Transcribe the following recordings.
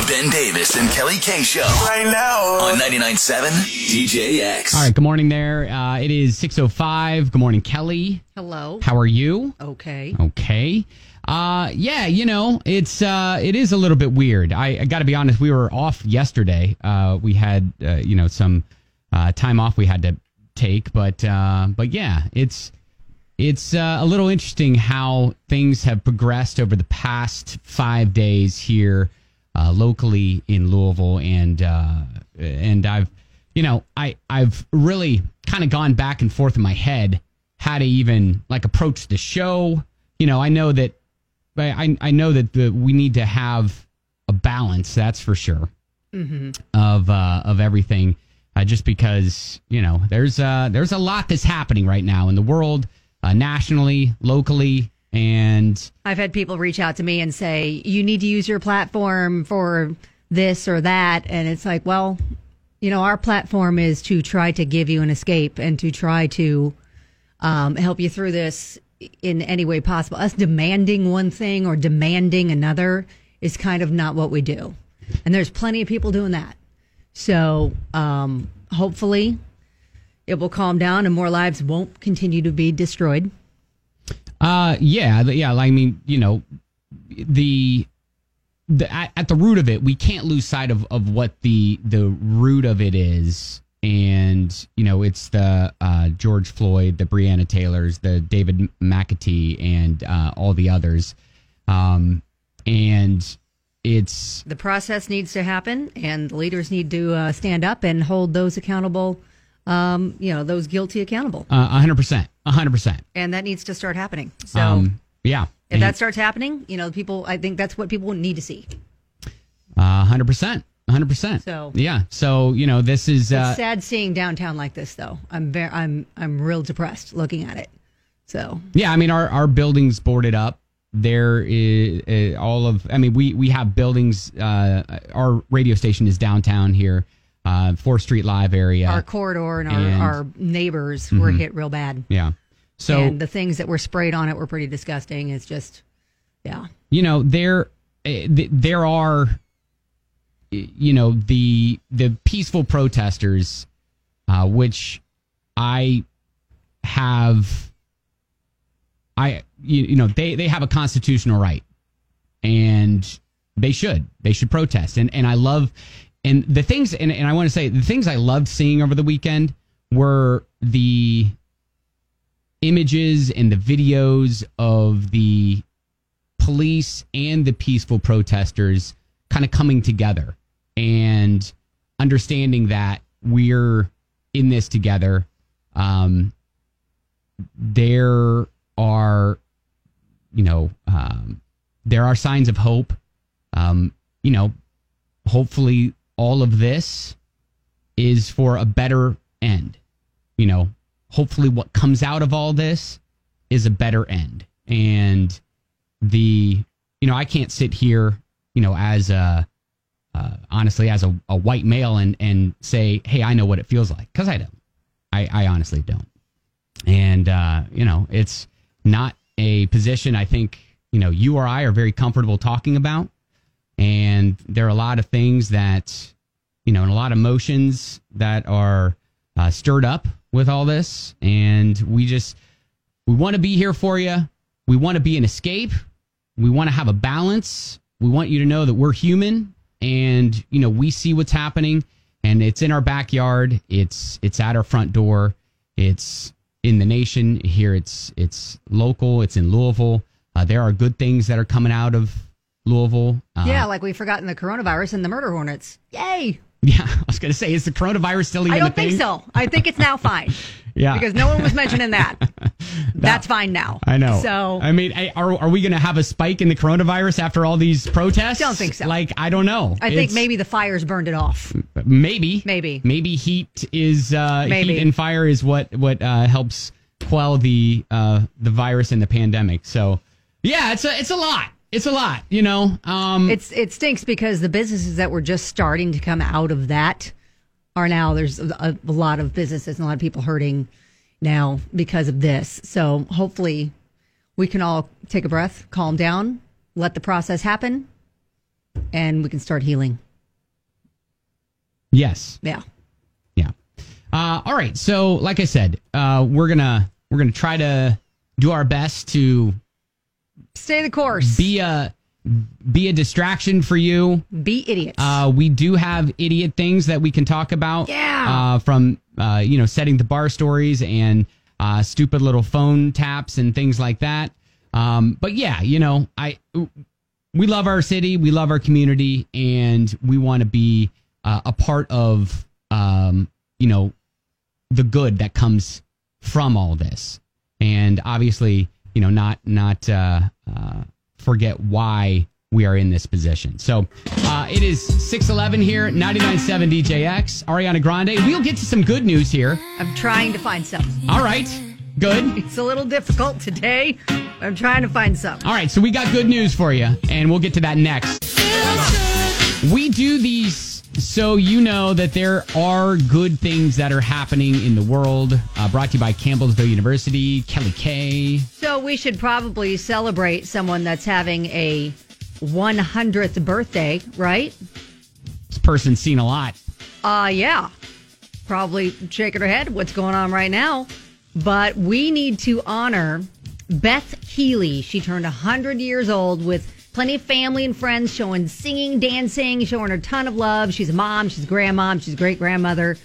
The Ben Davis and Kelly K Show. Right now. On 99.7 DJX. All right, good morning there. It is 6:05. Good morning, Kelly. Hello. How are you? Okay. Okay. Yeah, it is a little bit weird. I got to be honest, we were off yesterday. We had, some time off we had to take, but yeah, it's a little interesting how things have progressed over the past 5 days here locally in Louisville, and I've really kind of gone back and forth in my head how to even approach the show. I know that we need to have a balance, that's for sure, of everything. Just because there's a lot that's happening right now in the world, nationally, locally, and I've had people reach out to me and say, you need to use your platform for this or that. And it's like, well, our platform is to try to give you an escape and to try to help you through this in any way possible. Us demanding one thing or demanding another is kind of not what we do. And there's plenty of people doing that. So hopefully it will calm down and more lives won't continue to be destroyed. Yeah. I mean, at the root of it, we can't lose sight of what the root of it is. And, it's the George Floyd, the Breonna Taylors, the David McAtee, and all the others. And it's... The process needs to happen, and the leaders need to stand up and hold those accountable, those guilty accountable. 100%. 100%. And that needs to start happening. So, yeah. If that starts happening, people, I think that's what people need to see. 100%. 100%. So yeah. So this is it's sad seeing downtown like this, though. I'm real depressed looking at it. So yeah, I mean our building's boarded up. There is we have buildings. Our radio station is downtown here, 4th Street Live area. Our corridor and our neighbors were hit real bad. Yeah. So and the things that were sprayed on it were pretty disgusting. It's just yeah. There are. The peaceful protesters, which they have a constitutional right, and they should protest. And I love, and the things, and I want to say the things I loved seeing over the weekend were the images and the videos of the police and the peaceful protesters kind of coming together and understanding that we're in this together. There are signs of hope. Hopefully all of this is for a better end. Hopefully what comes out of all this is a better end. And I can't sit here as honestly, as a white male and say, hey, I know what it feels like. Because I don't. I honestly don't. And, it's not a position I think, you or I are very comfortable talking about. And there are a lot of things that, and a lot of emotions that are stirred up with all this. And we want to be here for you. We want to be an escape. We want to have a balance. We want you to know that we're human and, we see what's happening, and it's in our backyard. It's at our front door. It's in the nation here. It's local. It's in Louisville. There are good things that are coming out of Louisville. Yeah. Like we've forgotten the coronavirus and the murder hornets. Yay. Yeah. I was going to say, is the coronavirus still even a thing? I don't think so. I think it's now fine. Yeah. Because no one was mentioning that. That's fine now. I know. So, I mean, are we going to have a spike in the coronavirus after all these protests? Don't think so. I don't know. I think maybe the fires burned it off. Maybe heat is heat and fire is what helps quell the virus and the pandemic. So yeah, it's a lot. It's a lot, It stinks because the businesses that were just starting to come out of that are now, there's a lot of businesses and a lot of people hurting now because of this. So hopefully we can all take a breath, calm down, let the process happen, and we can start healing. Yes. Yeah. Yeah. All right. So, like I said, we're gonna try to do our best to Stay the course. be a distraction for you. Be idiots. We do have idiot things that we can talk about. Yeah. From setting the bar stories and stupid little phone taps and things like that. But yeah, we love our city, we love our community, and we want to be a part of the good that comes from all this, and obviously not forget why we are in this position. So it is 6:11 here, 99.7 DJX. Ariana Grande. We'll get to some good news here. I'm trying to find some. All right. Good. It's a little difficult today. I'm trying to find some. All right. So we got good news for you, and we'll get to that next. We do these so you know that there are good things that are happening in the world. Brought to you by Campbellsville University, Kelly Kay. So we should probably celebrate someone that's having a 100th birthday, right? This person's seen a lot. Yeah. Probably shaking her head what's going on right now. But we need to honor Beth Healy. She turned 100 years old with plenty of family and friends showing singing, dancing, showing her a ton of love. She's a mom, she's a grandmom, she's a great-grandmother.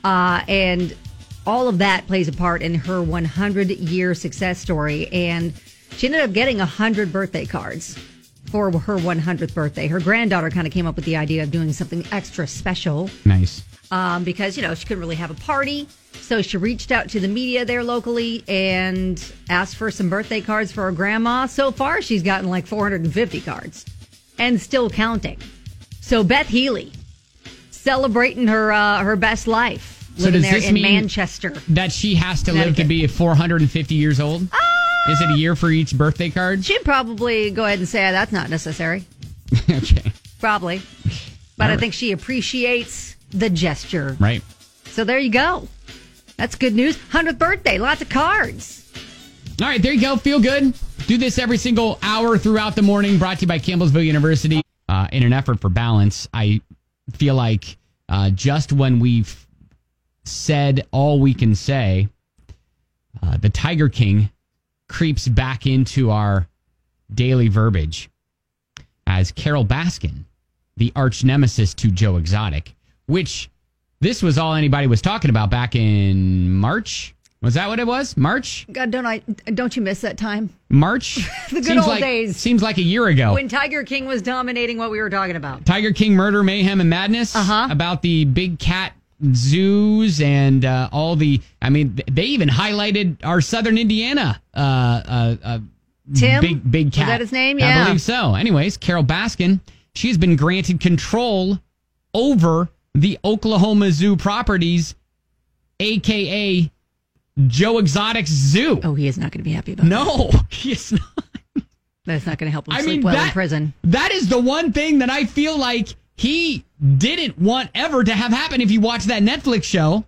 And all of that plays a part in her 100-year success story. And she ended up getting 100 birthday cards for her 100th birthday. Her granddaughter kind of came up with the idea of doing something extra special. Nice. Because, she couldn't really have a party. So she reached out to the media there locally and asked for some birthday cards for her grandma. So far, she's gotten like 450 cards and still counting. So Beth Healy, celebrating her best life, living there in Manchester. That she has to live to be 450 years old? Is it a year for each birthday card? She'd probably go ahead and say that's not necessary. Okay. Probably. But I think she appreciates the gesture. Right. So there you go. That's good news. 100th birthday. Lots of cards. All right, there you go. Feel good. Do this every single hour throughout the morning. Brought to you by Campbellsville University. In an effort for balance, I feel like just when we've said all we can say, the Tiger King creeps back into our daily verbiage as Carol Baskin, the arch nemesis to Joe Exotic, which this was all anybody was talking about back in March. Was that what it was? March? God, don't you miss that time? March? The good old days. Seems like a year ago. When Tiger King was dominating what we were talking about. Tiger King Murder, Mayhem, and Madness. About the big cat zoos and all the... I mean, they even highlighted our Southern Indiana Tim? Big cat. Is that his name? Yeah. I believe so. Anyways, Carol Baskin, she's been granted control over the Oklahoma Zoo properties, a.k.a. Joe Exotic's zoo. Oh, he is not going to be happy about that. No, he is not. That's not going to help him sleep well in prison. That is the one thing that I feel like he didn't want ever to have happen if you watch that Netflix show.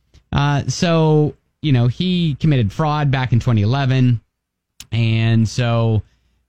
So, he committed fraud back in 2011. And so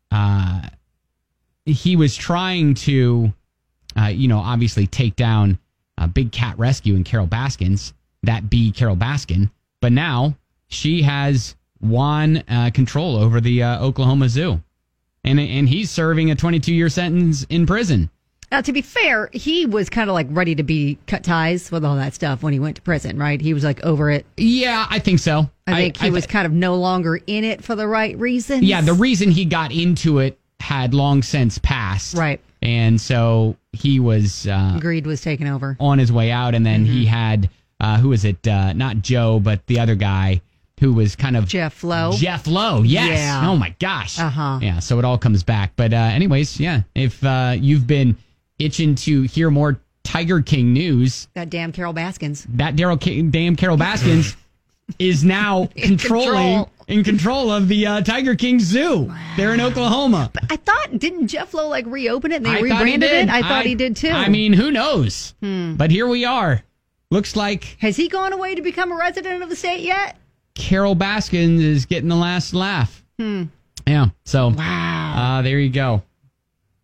he was trying to, obviously take down Big Cat Rescue and Carol Baskin's, that be Carol Baskin. But now she has won control over the Oklahoma Zoo. And he's serving a 22-year sentence in prison. Now, to be fair, he was kind of like ready to be cut ties with all that stuff when he went to prison, right? He was like over it. Yeah, I think so. I think he was kind of no longer in it for the right reasons. Yeah, the reason he got into it had long since passed. Right. And so he was... greed was taken over. On his way out. And then he had... who was it? Not Joe, but the other guy who was kind of... Jeff Lowe. Jeff Lowe, yes. Yeah. Oh, my gosh. Uh-huh. Yeah, so it all comes back. But anyways, yeah, if you've been itching to hear more Tiger King news... That damn Carol Baskins. That damn Carol Baskins is now in control of the Tiger King Zoo. Wow. There in Oklahoma. But I thought, didn't Jeff Lowe reopen it and they rebranded it? I thought he did too. I mean, who knows? But here we are. Looks like... Has he gone away to become a resident of the state yet? Carol Baskin is getting the last laugh. Yeah, so... Wow. There you go.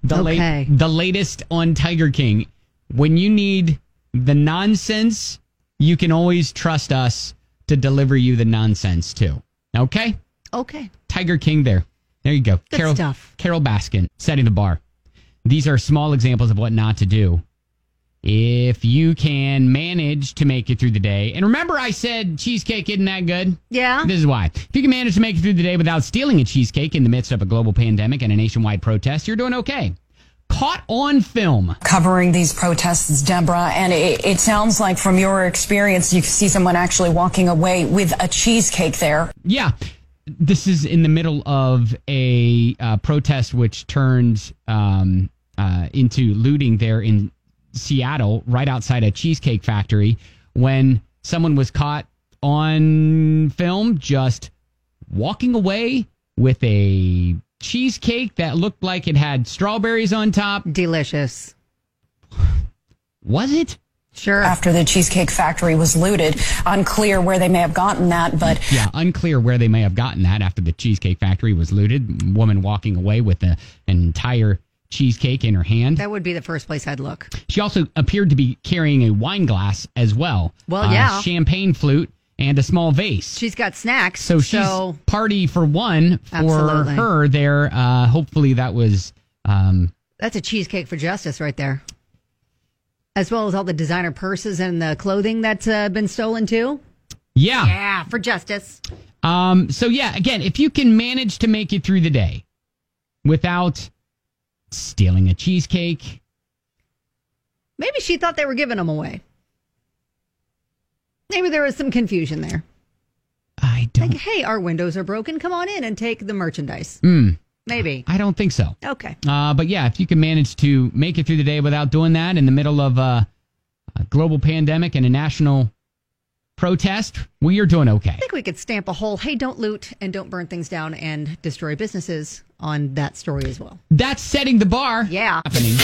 The latest on Tiger King. When you need the nonsense, you can always trust us to deliver you the nonsense too. Okay? Okay. Tiger King there. There you go. Good stuff. Carol Baskin, setting the bar. These are small examples of what not to do if you can manage to make it through the day. And remember I said cheesecake isn't that good? Yeah. This is why. If you can manage to make it through the day without stealing a cheesecake in the midst of a global pandemic and a nationwide protest, you're doing okay. Caught on film. Covering these protests, Deborah, and it sounds like from your experience, you see someone actually walking away with a cheesecake there. Yeah. This is in the middle of a protest which turned into looting there in Seattle, right outside a cheesecake factory, when someone was caught on film just walking away with a cheesecake that looked like it had strawberries on top. Delicious. Was it? Sure. After the Cheesecake Factory was looted. Unclear where they may have gotten that, but... Yeah, unclear where they may have gotten that after the Cheesecake Factory was looted. Woman walking away with an entire cheesecake in her hand. That would be the first place I'd look. She also appeared to be carrying a wine glass as well. Well, yeah. Champagne flute and a small vase. She's got snacks. So she's party for one for Absolutely. her there. Hopefully that was... That's a cheesecake for justice right there. As well as all the designer purses and the clothing that's been stolen too. Yeah. Yeah, for justice. So yeah, again, if you can manage to make it through the day without stealing a cheesecake. Maybe she thought they were giving them away. Maybe there was some confusion there. I don't... Like, hey, our windows are broken. Come on in and take the merchandise. Maybe. I don't think so. Okay. But yeah, if you can manage to make it through the day without doing that in the middle of a global pandemic and a national protest, well, you're doing okay. I think we could stamp a whole, hey, don't loot and don't burn things down and destroy businesses on that story as well. That's setting the bar. Yeah. Happening.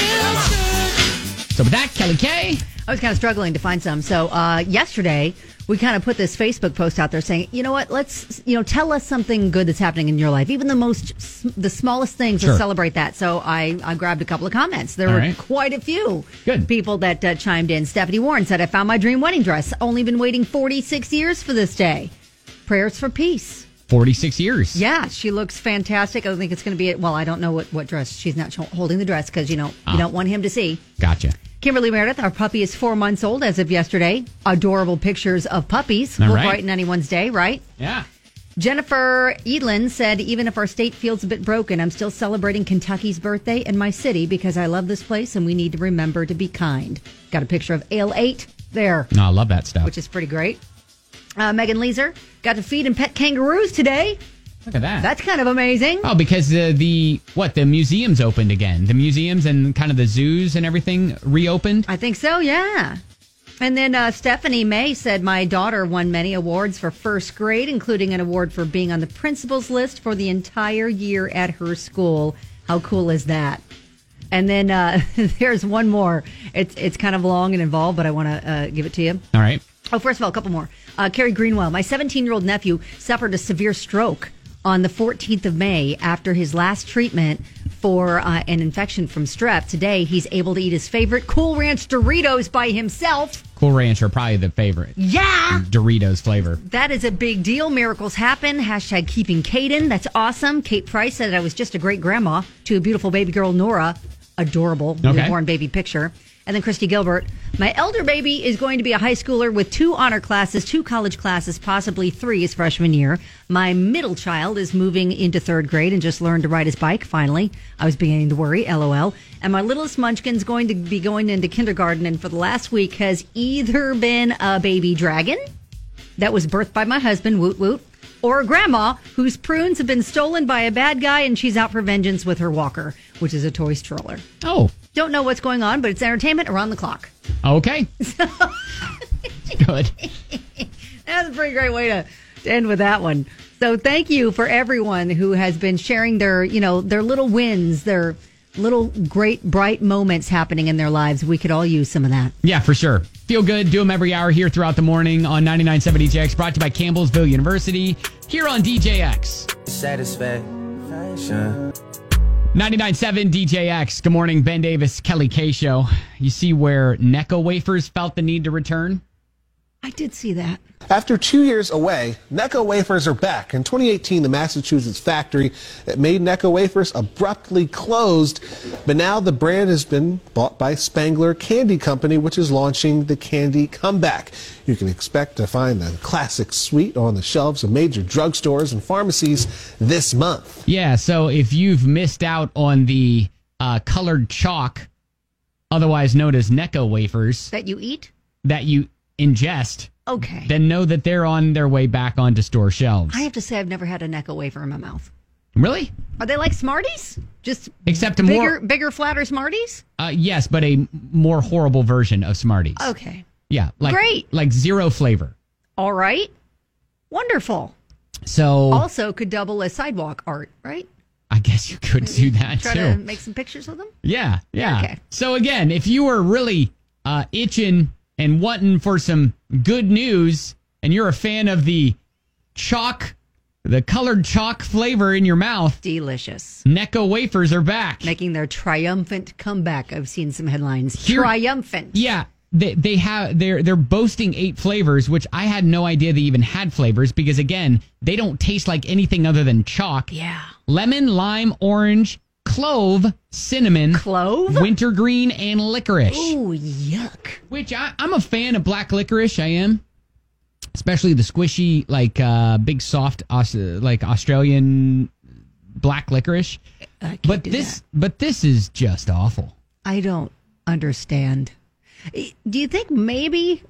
So with that, Kelly K. I was kind of struggling to find some. So yesterday, we kind of put this Facebook post out there saying, you know what, let's, tell us something good that's happening in your life. Even the smallest things, Sure. let's celebrate that. So I grabbed a couple of comments. There were quite a few people that chimed in. Stephanie Warren said, I found my dream wedding dress. Only been waiting 46 years for this day. Prayers for peace. 46 years. Yeah, she looks fantastic. I think it's going to be, I don't know what dress. She's not holding the dress because, you don't want him to see. Gotcha. Kimberly Meredith, our puppy is 4 months old as of yesterday. Adorable pictures of puppies will brighten anyone's day, right? Yeah. Jennifer Edlin said, even if our state feels a bit broken, I'm still celebrating Kentucky's birthday in my city because I love this place and we need to remember to be kind. Got a picture of Ale 8 there. No, I love that stuff. Which is pretty great. Megan Leeser got to feed and pet kangaroos today. Look at that. That's kind of amazing. Oh, because the museums opened again. The museums and kind of the zoos and everything reopened. I think so, yeah. And then Stephanie May said, my daughter won many awards for first grade, including an award for being on the principal's list for the entire year at her school. How cool is that? And then there's one more. It's kind of long and involved, but I want to give it to you. All right. Oh, first of all, a couple more. Carrie Greenwell, my 17-year-old nephew suffered a severe stroke on the 14th of May after his last treatment for an infection from strep. Today, he's able to eat his favorite Cool Ranch Doritos by himself. Cool Ranch are probably the favorite. Yeah. Doritos flavor. That is a big deal. Miracles happen. Hashtag keeping Caden. That's awesome. Kate Price said I was just a great grandma to a beautiful baby girl, Nora. Adorable newborn baby picture. And then Christy Gilbert, my elder baby is going to be a high schooler with 2 honor classes, 2 college classes, possibly 3 his freshman year. My middle child is moving into 3rd grade and just learned to ride his bike, finally. I was beginning to worry, LOL. And my littlest munchkin's going to be going into kindergarten and for the last week has either been a baby dragon that was birthed by my husband, woot woot, or a grandma whose prunes have been stolen by a bad guy and she's out for vengeance with her walker, which is a toy stroller. Oh. Don't know what's going on, but it's entertainment around the clock. Okay. Good. That's a pretty great way to end with that one. So thank you for everyone who has been sharing their little wins, their little great bright moments happening in their lives. We could all use some of that. Yeah, for sure. Feel good. Do them every hour here throughout the morning on 99.7 DJX. Brought to you by Campbellsville University here on DJX. Satisfaction. 99.7 DJX. Good morning, Ben Davis, Kelly K Show. You see where Necco Wafers felt the need to return? I did see that. After 2 years away, Necco Wafers are back. In 2018, the Massachusetts factory that made Necco Wafers abruptly closed, but now the brand has been bought by Spangler Candy Company, which is launching the Candy Comeback. You can expect to find the classic sweet on the shelves of major drugstores and pharmacies this month. Yeah, so if you've missed out on the colored chalk, otherwise known as Necco Wafers, That you eat? that you ingest, Okay. then know that they're on their way back onto store shelves. I have to say, I've never had a Necco wafer in my mouth. Really? Are they like Smarties? Just Except a bigger, flatter Smarties? yes, but a more horrible version of Smarties. Okay. Yeah, Great. Like zero flavor. All right. Wonderful. So Also could double as sidewalk art, right? I guess you could do that Try too. to make some pictures with them? Yeah. Okay. So again, if you were really itching and wanting for some good news, and you're a fan of the colored chalk flavor in your mouth, Delicious. Necco Wafers are back. Making their triumphant comeback. I've seen some headlines. Here- Triumphant. Yeah. They're boasting 8 flavors, which I had no idea they even had flavors because again, they don't taste like anything other than chalk. Yeah. Lemon, lime, orange, clove, cinnamon, Clove? wintergreen, and licorice. Ooh, yuck. Which I'm a fan of black licorice. I am, especially the squishy, like big soft, like Australian black licorice. I can't But do this, that. but this is just awful. I don't understand. Do you think maybe,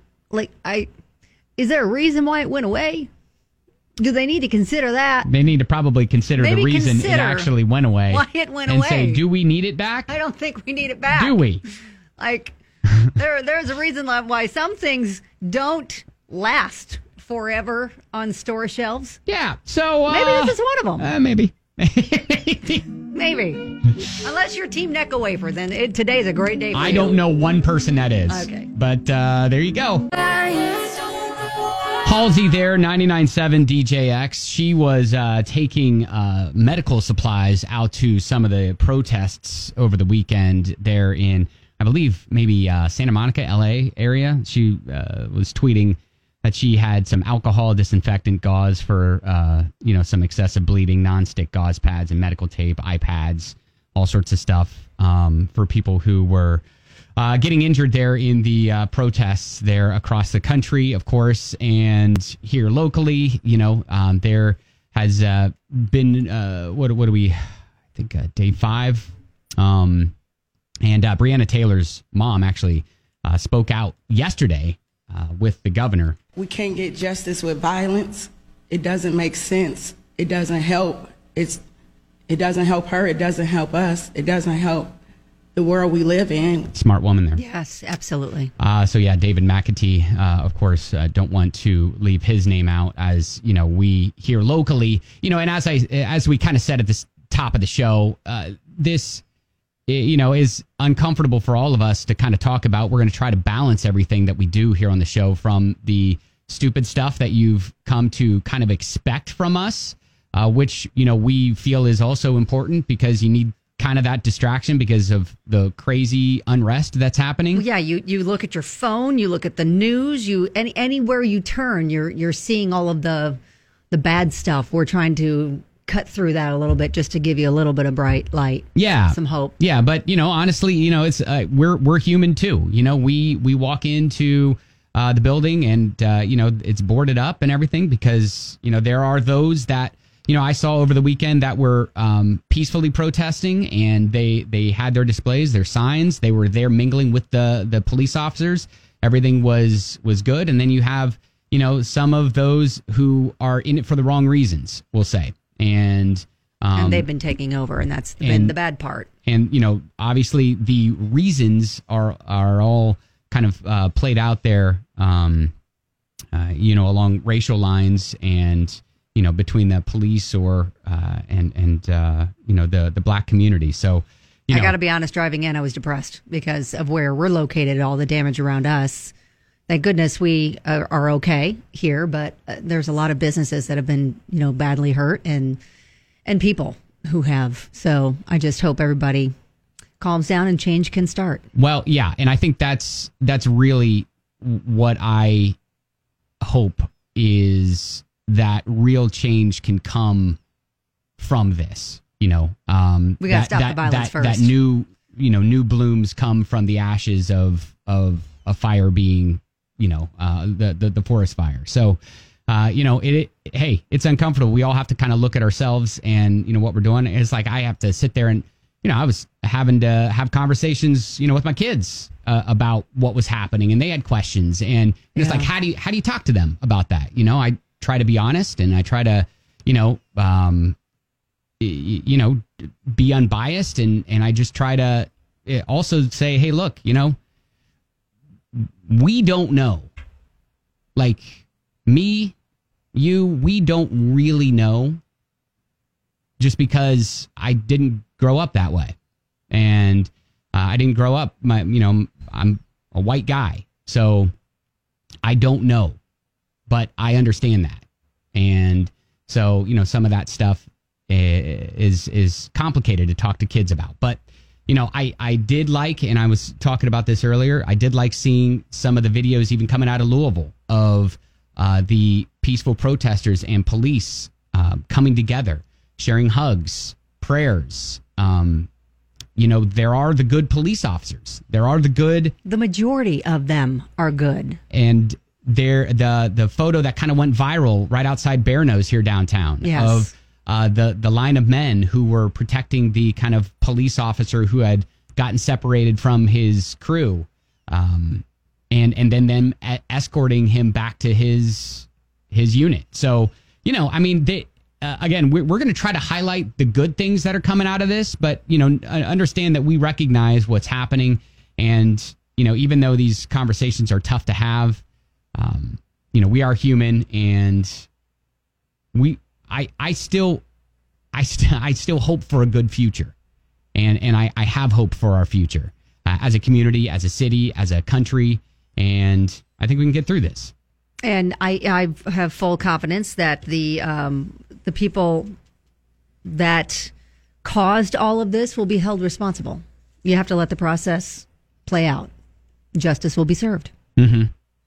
is there a reason why it went away? Do they need to consider that? They need to probably consider Maybe the reason it consider actually went away. why it went and away. say, do we need it back? I don't think we need it back. Do we? Like, there's a reason why some things don't last forever on store shelves. Yeah. So Maybe this is one of them. Maybe. Maybe. Unless you're Team Necco Wafer, then today's a great day for you. I don't know one person that is. Okay. But there you go. Halsey there, 99.7 DJX. She was taking medical supplies out to some of the protests over the weekend there in, I believe, maybe Santa Monica, LA area. She was tweeting that she had some alcohol disinfectant gauze for, some excessive bleeding, nonstick gauze pads and medical tape, iPads, all sorts of stuff for people who were getting injured there in the protests there across the country, of course, and here locally. There has been what do we? I think day 5, and Breonna Taylor's mom actually spoke out yesterday with the governor. We can't get justice with violence. It doesn't make sense. It doesn't help. It doesn't help her. It doesn't help us. It doesn't help the world we live in. Smart woman there. Yes, absolutely. So yeah, David McAtee, of course, don't want to leave his name out as, we here locally, and as we kind of said at the top of the show, this, is uncomfortable for all of us to kind of talk about. We're going to try to balance everything that we do here on the show, from the stupid stuff that you've come to kind of expect from us, which, we feel is also important because you need kind of that distraction because of the crazy unrest that's happening. Well, yeah, you look at your phone, you look at the news, anywhere you turn, you're seeing all of the bad stuff. We're trying to cut through that a little bit just to give you a little bit of bright light. Yeah, some hope. Yeah, but honestly, it's we're human too. We walk into the building and it's boarded up and everything because there are those that. I saw over the weekend that were peacefully protesting, and they had their displays, their signs. They were there mingling with the police officers. Everything was good. And then you have, some of those who are in it for the wrong reasons, we'll say. And they've been taking over, and that's been the bad part. And, obviously the reasons are all kind of played out there, along racial lines and, between the police or the black community. So, I got to be honest, driving in, I was depressed because of where we're located, all the damage around us. Thank goodness we are okay here, but there's a lot of businesses that have been, badly hurt and people who have. So I just hope everybody calms down and change can start. Well, yeah, and I think that's really what I hope, is that real change can come from this. We got to stop the violence first. That new blooms come from the ashes of a fire being, the forest fire. So, hey, it's uncomfortable. We all have to kind of look at ourselves and, what we're doing. It's like I have to sit there and, I was having to have conversations, with my kids about what was happening, and they had questions. And it's like, how do you talk to them about that? I try to be honest, and I try to, be unbiased, and I just try to also say, hey, look, we don't know. Like me, you, we don't really know, just because I didn't grow up that way. And I didn't grow up, I'm a white guy, so I don't know, but I understand that. And so, some of that stuff is complicated to talk to kids about. But, I did like, and I was talking about this earlier, I did like seeing some of the videos even coming out of Louisville of the peaceful protesters and police coming together, sharing hugs, prayers. There are the good police officers. There are the good. The majority of them are good. And the photo that kind of went viral right outside Bear Nose here downtown, yes, of the line of men who were protecting the kind of police officer who had gotten separated from his crew, and then them escorting him back to his unit. So, again, we're going to try to highlight the good things that are coming out of this, but, understand that we recognize what's happening. And, even though these conversations are tough to have, we are human, and I still hope for a good future. And I have hope for our future as a community, as a city, as a country. And I think we can get through this. And I have full confidence that the people that caused all of this will be held responsible. You have to let the process play out. Justice will be served. Mm-hmm.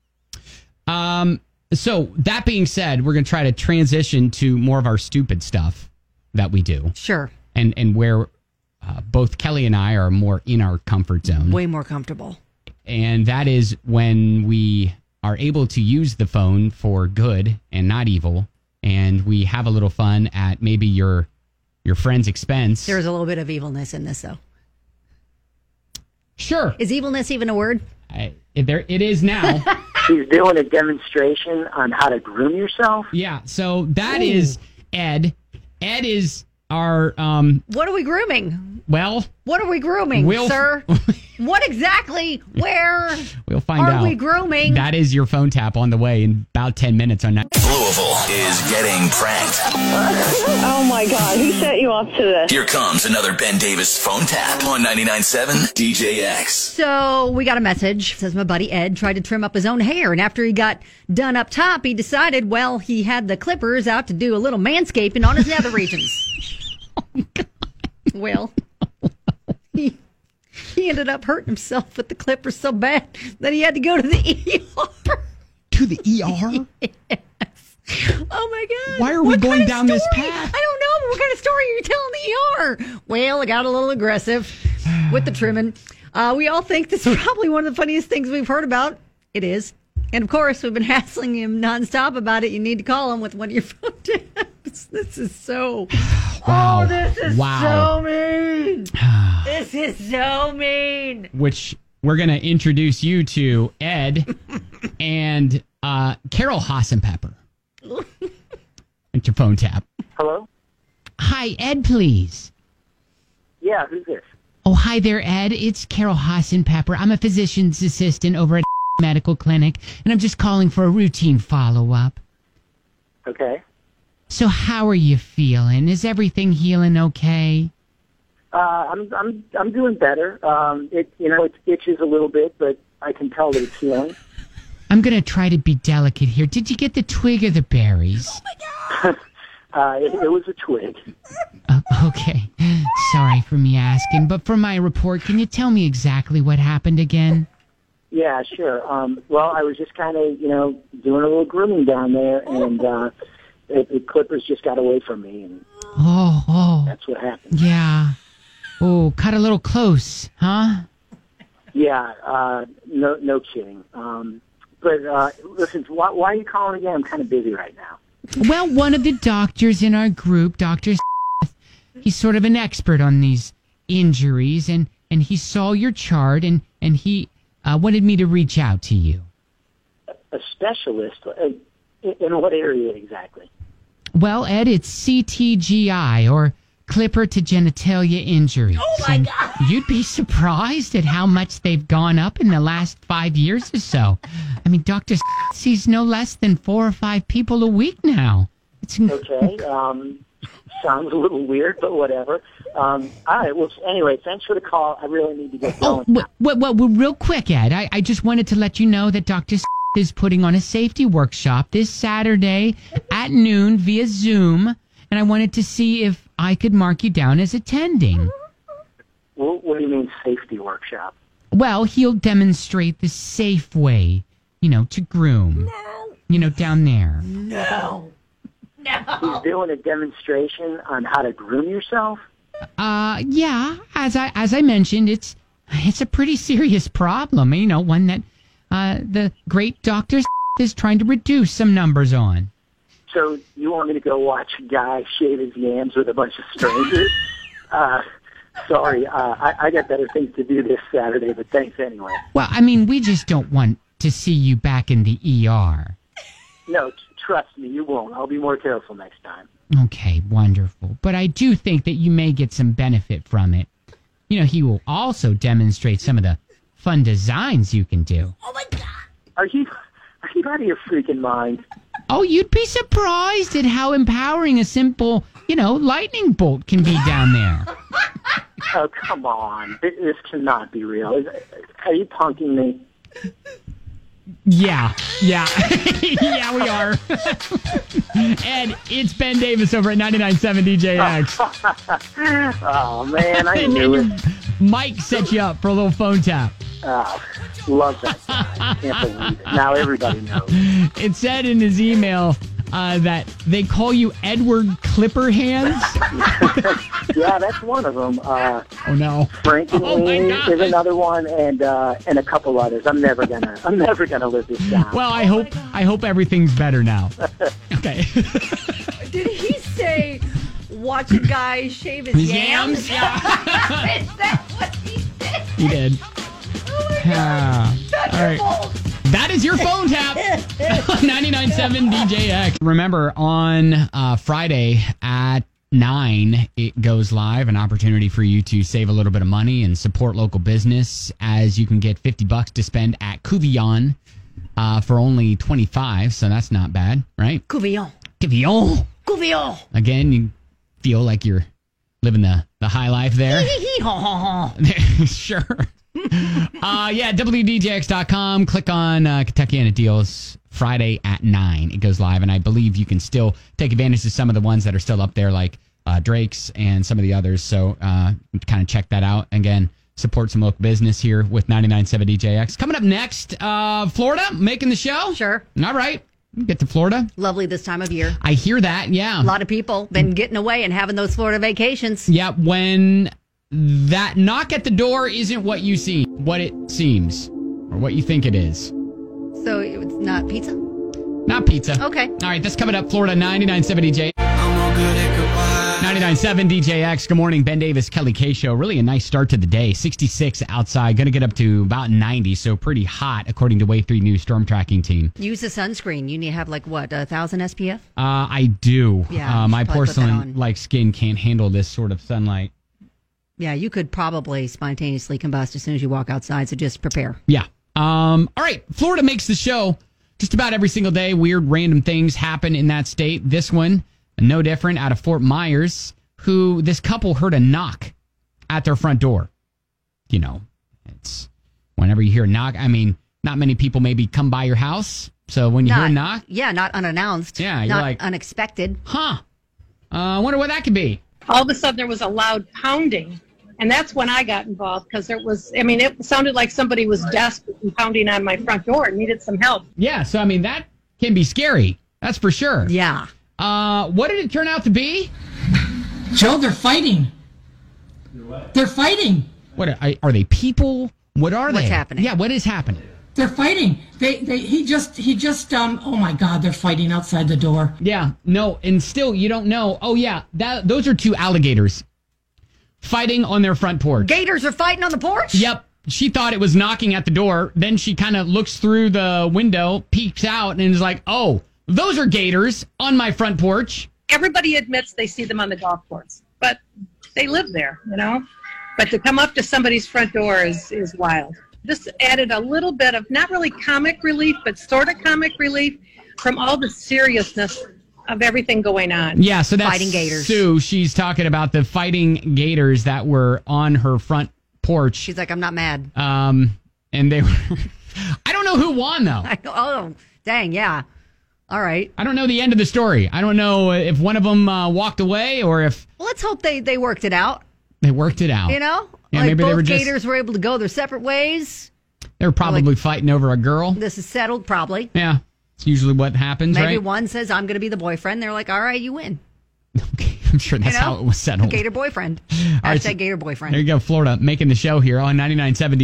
So that being said, we're going to try to transition to more of our stupid stuff that we do. Sure. And where both Kelly and I are more in our comfort zone. Way more comfortable. And that is when we are able to use the phone for good and not evil. And we have a little fun at maybe your friend's expense. There's a little bit of evilness in this, though. Sure. Is evilness even a word? It is now. She's doing a demonstration on how to groom yourself. Yeah, so that is Ed. Ed is our... What are we grooming? Well... What are we grooming, sir? What exactly? Where we'll find out. Are we grooming? That is your phone tap on the way in about 10 minutes on that. Louisville is getting pranked. Oh my God, who set you up to this? Here comes another Ben Davis phone tap on 99.7 DJX. So we got a message. It says my buddy Ed tried to trim up his own hair, and after he got done up top, he decided, well, he had the clippers out to do a little manscaping on his nether regions. Oh my God. Well, he ended up hurting himself with the clippers so bad that he had to go to the ER. To the ER? Yes. Oh my God. Why are we going down this path? I don't know. What kind of story are you telling the ER? Well, I got a little aggressive with the trimming. We all think this is probably one of the funniest things we've heard about. It is. And of course, we've been hassling him nonstop about it. You need to call him with one of your phone taps. This is so... Wow. Oh, this is so mean. This is so mean. Which we're going to introduce you to Ed and Carol Hassenpepper. It's your phone tap. Hello? Hi, Ed, please. Yeah, who's this? Oh, hi there, Ed. It's Carol Hassenpepper. I'm a physician's assistant over at medical clinic, and I'm just calling for a routine follow-up. Okay. So how are you feeling? Is everything healing okay? I'm doing better. It itches a little bit, but I can tell that it's healing. I'm going to try to be delicate here. Did you get the twig or the berries? Oh, my God. It was a twig. Okay. Sorry for me asking, but for my report, can you tell me exactly what happened again? Yeah, sure. Well, I was just kind of, doing a little grooming down there, and the clippers just got away from me, and that's what happened. Yeah. Oh, cut a little close, huh? Yeah, no kidding. But listen, why are you calling again? I'm kind of busy right now. Well, one of the doctors in our group, Dr. He's sort of an expert on these injuries, and he saw your chart, and he wanted me to reach out to you. A specialist? In what area exactly? Well, Ed, it's CTGI, or clipper to genitalia injuries. Oh, my God! You'd be surprised at how much they've gone up in the last 5 years or so. I mean, Dr. sees no less than 4 or 5 people a week now. It's okay. Sounds a little weird, but whatever. All right. Well, anyway, thanks for the call. I really need to get going. Well, real quick, Ed, I just wanted to let you know that Dr. is putting on a safety workshop this Saturday at noon via Zoom, and I wanted to see if I could mark you down as attending. Well, what do you mean safety workshop? Well, he'll demonstrate the safe way, to groom. No. Down there. No. He's doing a demonstration on how to groom yourself? Yeah. As I mentioned, it's a pretty serious problem, one that the great Dr. is trying to reduce some numbers on. So you want me to go watch a guy shave his yams with a bunch of strangers? Sorry, I got better things to do this Saturday, but thanks anyway. Well, I mean, we just don't want to see you back in the ER. No, trust me, you won't. I'll be more careful next time. Okay, wonderful. But I do think that you may get some benefit from it. He will also demonstrate some of the fun designs you can do. Oh, my God. Are you out of your freaking mind? Oh, you'd be surprised at how empowering a simple, lightning bolt can be down there. Oh, come on. This cannot be real. Are you punking me? Yeah. Yeah, we are. Ed, it's Ben Davis over at 99.7 DJX. Oh, man, I knew it. Mike set you up for a little phone tap. Oh, love that guy. Can't believe it. Now everybody knows. It said in his email that they call you Edward Clipper Hands. Yeah, that's one of them. Oh no, Frank and Lee is another one, and a couple others. I'm never gonna live this down. Well, I hope everything's better now. Okay. Did he say watch a guy shave his yams? Yeah. Is that what he said? He did. Oh my God. That's all right. bold. That is your phone tap. 99.7 DJX. Remember, on Friday at 9, it goes live. An opportunity for you to save a little bit of money and support local business, as you can get $50 to spend at Couvillon for only $25. So that's not bad, right? Couvillon. Again, you feel like you're living the high life there. Sure. WDJX.com. Click on Kentuckiana Deals Friday at 9. It goes live, and I believe you can still take advantage of some of the ones that are still up there, like Drake's and some of the others. So kind of check that out. Again, support some local business here with 99.7 DJX. Coming up next, Florida making the show. Sure. All right. Get to Florida. Lovely this time of year. I hear that, yeah. A lot of people been getting away and having those Florida vacations. Yeah, when that knock at the door isn't what you see, what it seems, or what you think it is. So it's not pizza? Not pizza. Okay. All right, that's coming up. Florida 99.7 DJ. 99.7 DJX. Good morning, Ben Davis, Kelly K Show. Really a nice start to the day. 66 outside. Going to get up to about 90, so pretty hot, according to Wave 3 News storm tracking team. Use the sunscreen. You need to have 1,000 SPF? I do. Yeah, my porcelain-like skin can't handle this sort of sunlight. Yeah, you could probably spontaneously combust as soon as you walk outside, so just prepare. Yeah. All right, Florida makes the show just about every single day. Weird, random things happen in that state. This one, no different, out of Fort Myers, who this couple heard a knock at their front door. It's whenever you hear a knock, I mean, not many people maybe come by your house. So when you hear a knock. Yeah, not unannounced. Yeah, you're not like, unexpected. Huh. I wonder what that could be. All of a sudden there was a loud pounding. And that's when I got involved because it sounded like somebody was desperate and pounding on my front door and needed some help. Yeah, so that can be scary. That's for sure. Yeah. What did it turn out to be? Joe, they're fighting. They're fighting. What are they? People? What are they? What's happening? Yeah, what is happening? They're fighting. He just oh my God, they're fighting outside the door. Yeah, no, and still you don't know. Oh yeah, those are two alligators fighting on their front porch. Gators are fighting on the porch? Yep. She thought it was knocking at the door. Then she kind of looks through the window, peeks out, and is like, oh, those are gators on my front porch. Everybody admits they see them on the golf course, but they live there, But to come up to somebody's front door is wild. This added a little bit of not really comic relief, but sort of comic relief from all the seriousness of everything going on. Yeah, so that's fighting gators. Sue. She's talking about the fighting gators that were on her front porch. She's like, I'm not mad. And they were... I don't know who won, though. Oh, dang, yeah. All right. I don't know the end of the story. I don't know if one of them walked away or if... Well, let's hope they worked it out. They worked it out. Yeah, like maybe both they were gators were able to go their separate ways. They were probably fighting over a girl. This is settled, probably. Yeah. It's usually what happens, Maybe right? one says, I'm going to be the boyfriend. They're like, all right, you win. Okay, I'm sure that's how it was settled. Gator boyfriend. Right, Hashtag Gator boyfriend. There you go, Florida, making the show here on 99.7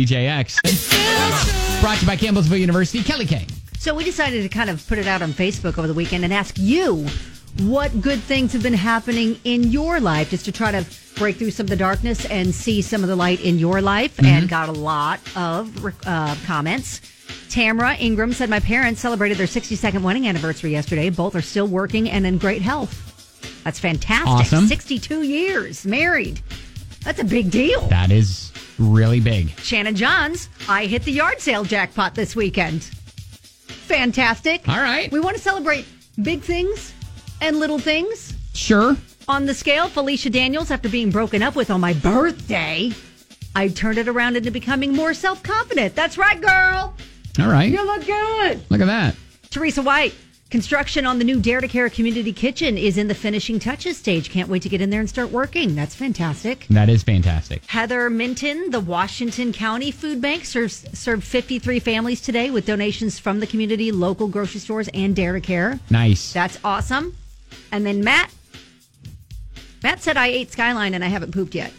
DJX. Brought to you by Campbellsville University. Kelly K. So we decided to kind of put it out on Facebook over the weekend and ask you what good things have been happening in your life, just to try to break through some of the darkness and see some of the light in your life. And got a lot of comments. Tamara Ingram said, my parents celebrated their 62nd wedding anniversary yesterday. Both are still working and in great health. That's fantastic. Awesome. 62 years married. That's a big deal. That is really big. Shannon Johns, I hit the yard sale jackpot this weekend. Fantastic. All right. We want to celebrate big things and little things. Sure. On the scale, Felicia Daniels, after being broken up with on my birthday, I turned it around into becoming more self-confident. That's right, girl. All right. You look good. Look at that. Teresa White, construction on the new Dare to Care community kitchen is in the finishing touches stage. Can't wait to get in there and start working. That's fantastic. That is fantastic. Heather Minton, the Washington County Food Bank, served 53 families today with donations from the community, local grocery stores, and Dare to Care. Nice. That's awesome. And then Matt said, I ate Skyline and I haven't pooped yet.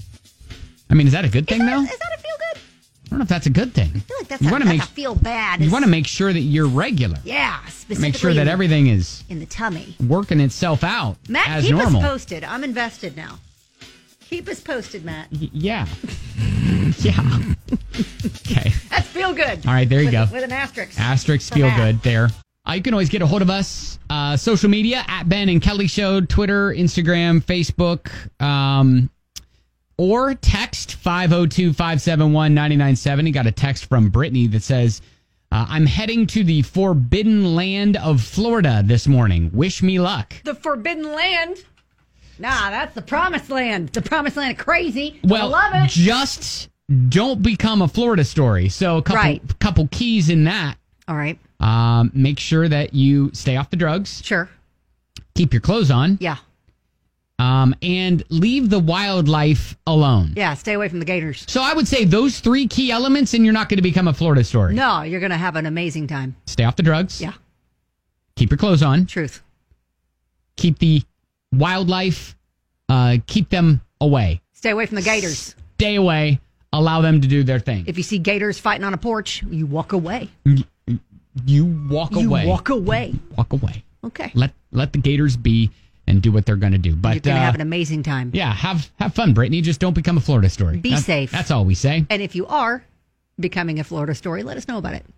Is that a good thing, though? Is that a feel good? I don't know if that's a good thing. I feel like that's a feel bad. You want to make sure that you're regular. Yeah, specifically. Make sure that everything is in the tummy, working itself out Matt, as keep normal. us posted. I'm invested now. Keep us posted, Matt. Yeah. Yeah. Okay. That's feel good. All right, there you go. With an asterisk. Asterisk feel good there. You can always get a hold of us. Social media, at Ben and Kelly Show, Twitter, Instagram, Facebook, or text 502-571-9970. Got a text from Brittany that says, I'm heading to the forbidden land of Florida this morning. Wish me luck. The forbidden land? Nah, that's the promised land. The promised land of crazy. Well, I love it. Just don't become a Florida story. So a couple keys in that. All right. Make sure that you stay off the drugs. Sure. Keep your clothes on. Yeah. And leave the wildlife alone. Yeah, stay away from the gators. So I would say those three key elements, and you're not going to become a Florida story. No, you're going to have an amazing time. Stay off the drugs. Yeah. Keep your clothes on. Truth. Keep the wildlife, keep them away. Stay away from the gators. Stay away. Allow them to do their thing. If you see gators fighting on a porch, you walk away. You walk away. You walk away. Walk away. Okay. Let the gators be and do what they're going to do. But you're going to have an amazing time. Yeah, have fun, Brittany. Just don't become a Florida story. Be safe. That's all we say. And if you are becoming a Florida story, let us know about it.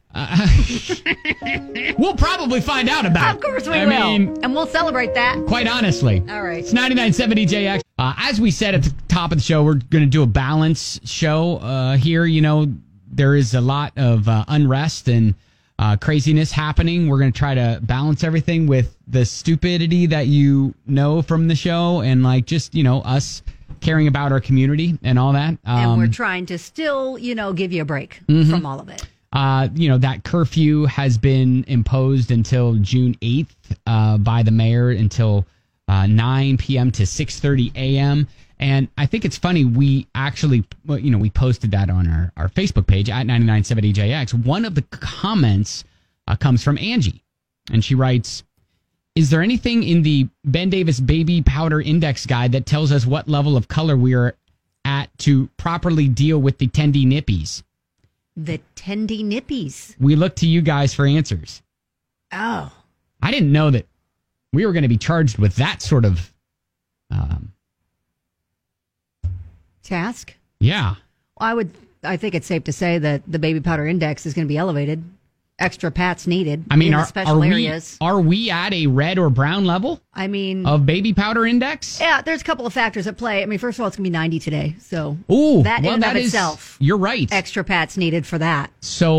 We'll probably find out about it. Of course we will. And we'll celebrate that. Quite honestly. All right. It's 99.7 DJX. As we said at the top of the show, we're going to do a balance show here. You know, there is a lot of unrest and craziness happening. We're going to try to balance everything with the stupidity that you know from the show and just, us caring about our community and all that. And we're trying to still, give you a break from all of it. That curfew has been imposed until June 8th by the mayor until 9 p.m. to 6:30 a.m. And I think it's funny, we actually, we posted that on our Facebook page at 997DJX. One of the comments comes from Angie, and she writes, is there anything in the Ben Davis Baby Powder Index Guide that tells us what level of color we are at to properly deal with the tendy nippies? The tendy nippies. We look to you guys for answers. Oh. I didn't know that we were going to be charged with that sort of task. Yeah. I think it's safe to say that the baby powder index is going to be elevated. Extra pats needed. I mean, in the special areas. Are we at a red or brown level? I mean, of baby powder index? Yeah, there's a couple of factors at play. I mean, first of all, it's going to be 90 today. So that in and of itself. You're right. Extra pats needed for that. So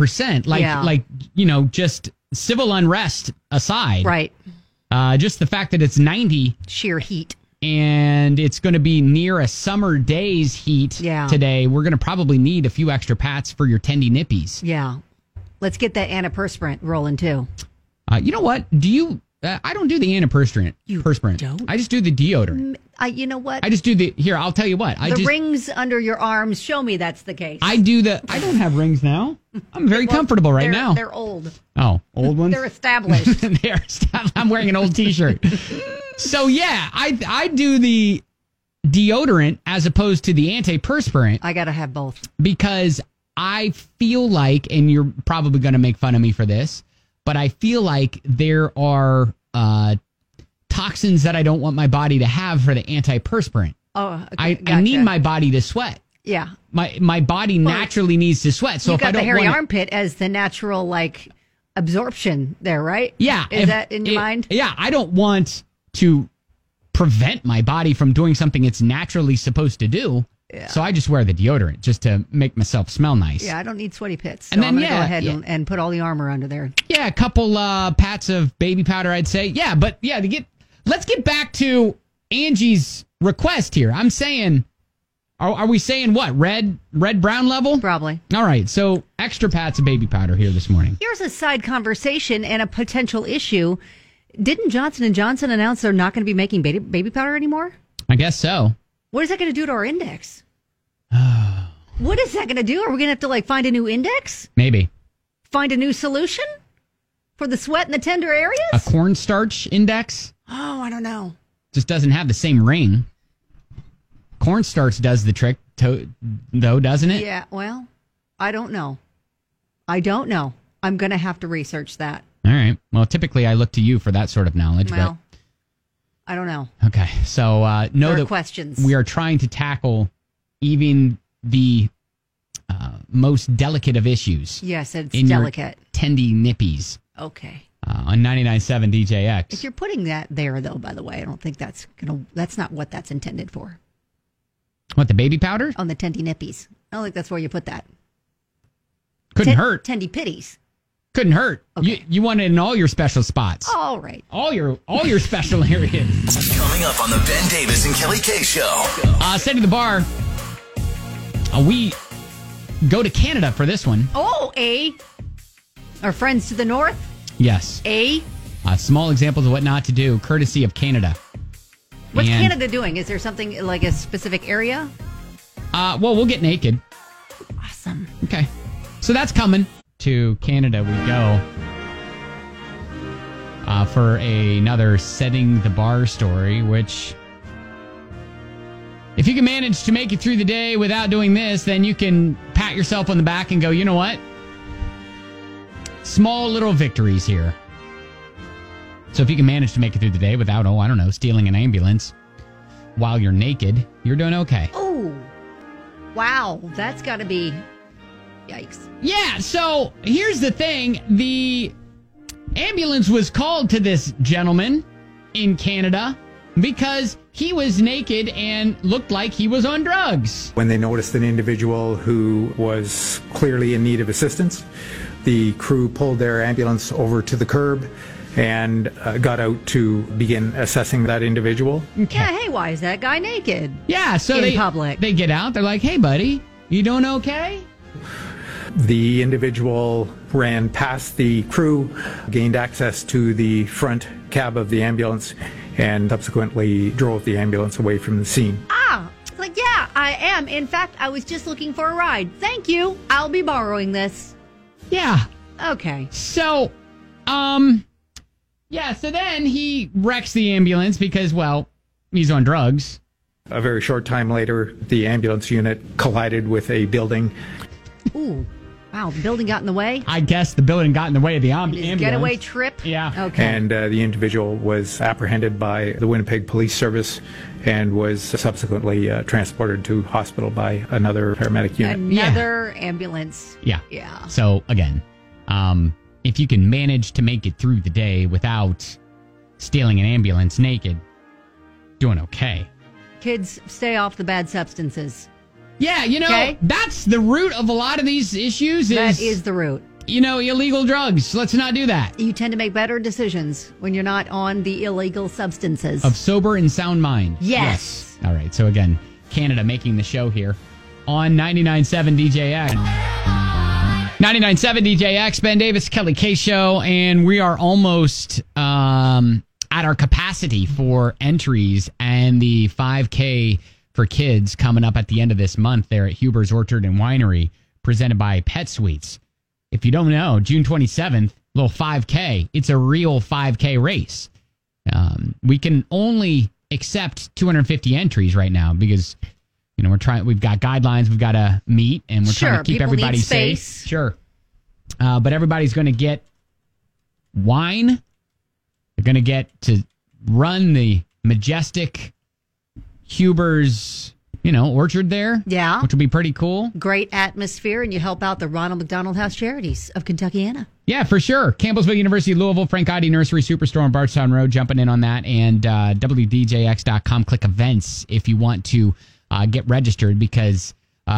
100%. Just civil unrest aside. Right. Just the fact that it's 90. Sheer heat. And it's going to be near a summer day's heat today. We're going to probably need a few extra pats for your tendy nippies. Yeah. Let's get that antiperspirant rolling, too. You know what? Do you... I don't do the antiperspirant. You don't? I just do the deodorant. You know what? I just do the... Here, I'll tell you what. Rings under your arms show me that's the case. I don't have rings now. I'm very comfortable right now. They're old. Oh, old ones? They're established. I'm wearing an old T-shirt. So, yeah, I do the deodorant as opposed to the antiperspirant. I got to have both. Because I feel like, and you're probably going to make fun of me for this, but I feel like there are toxins that I don't want my body to have for the antiperspirant. Oh, okay, gotcha. I need my body to sweat. Yeah. My body naturally needs to sweat. So you if got I don't the hairy armpit as the natural absorption there, right? Yeah. Is that in your mind? Yeah. I don't want to prevent my body from doing something it's naturally supposed to do. Yeah. So I just wear the deodorant just to make myself smell nice. Yeah, I don't need sweaty pits. So and then, I'm going to go ahead and put all the armor under there. Yeah, a couple pats of baby powder, I'd say. Yeah, but yeah, let's get back to Angie's request here. I'm saying, are we saying what? Red, brown level? Probably. All right, so extra pats of baby powder here this morning. Here's a side conversation and a potential issue. Didn't Johnson & Johnson announce they're not going to be making baby powder anymore? I guess so. What is that going to do to our index? What is that going to do? Are we going to have to find a new index? Maybe. Find a new solution for the sweat in the tender areas? A cornstarch index? Oh, I don't know. Just doesn't have the same ring. Cornstarch does the trick, though, doesn't it? Yeah, well, I don't know. I'm going to have to research that. All right. Well, typically I look to you for that sort of knowledge. Well, I don't know. Okay. So know that questions. We are trying to tackle even the most delicate of issues. Yes, it's in delicate. Your tendy nippies. Okay. On 99.7 DJX. If you're putting that there, though, by the way, I don't think that's not what that's intended for. What, the baby powder? On the tendy nippies. I don't think that's where you put that. Couldn't hurt. Tendy pitties. Couldn't hurt. Okay. You want it in all your special spots. All right. All your special areas. Coming up on the Ben Davis and Kelly K Show. Setting the bar. We go to Canada for this one. Oh, our friends to the north? Yes. Small examples of what not to do, courtesy of Canada. What's Canada doing? Is there something like a specific area? Well, we'll get naked. Awesome. Okay. So that's coming. To Canada we go for another Setting the Bar story, which if you can manage to make it through the day without doing this, then you can pat yourself on the back and go, you know what? Small little victories here. So if you can manage to make it through the day without, stealing an ambulance while you're naked, you're doing okay. Oh, wow. That's got to be... Yikes. Yeah, so here's the thing. The ambulance was called to this gentleman in Canada because he was naked and looked like he was on drugs. When they noticed an individual who was clearly in need of assistance, the crew pulled their ambulance over to the curb and got out to begin assessing that individual. Okay. Yeah, hey, why is that guy naked? Yeah, so in public. They get out. They're like, hey, buddy, you doing okay? The individual ran past the crew, gained access to the front cab of the ambulance, and subsequently drove the ambulance away from the scene. It's like, yeah, I am. In fact, I was just looking for a ride. Thank you. I'll be borrowing this. Yeah. Okay. So, so then he wrecks the ambulance because, well, he's on drugs. A very short time later, the ambulance unit collided with a building. Ooh. Wow, the building got in the way? I guess the building got in the way of the ambulance. Getaway trip? Yeah. Okay. And the individual was apprehended by the Winnipeg Police Service and was subsequently transported to hospital by another paramedic unit. Another ambulance. Yeah. Yeah. So, again, if you can manage to make it through the day without stealing an ambulance naked, doing okay. Kids, stay off the bad substances. Yeah, that's the root of a lot of these issues. That is the root. Illegal drugs. Let's not do that. You tend to make better decisions when you're not on the illegal substances. Of sober and sound mind. Yes. All right. So again, Canada making the show here on 99.7 DJX. 99.7 DJX, Ben Davis, Kelly K Show, and we are almost at our capacity for entries and the 5K for kids coming up at the end of this month there at Huber's Orchard and Winery, presented by Pet Suites. If you don't know, June 27th, little 5K. It's a real 5K race. We can only accept 250 entries right now because, we've got guidelines we've got to meet, and we're trying to keep everybody safe. Sure. But everybody's going to get wine. They're going to get to run the majestic Huber's, orchard there. Yeah. Which will be pretty cool. Great atmosphere, and you help out the Ronald McDonald House Charities of Kentuckiana. Yeah, for sure. Campbellsville University, Louisville, Frank Gotti Nursery Superstore on Bardstown Road, jumping in on that, and WDJX.com. Click events if you want to get registered because,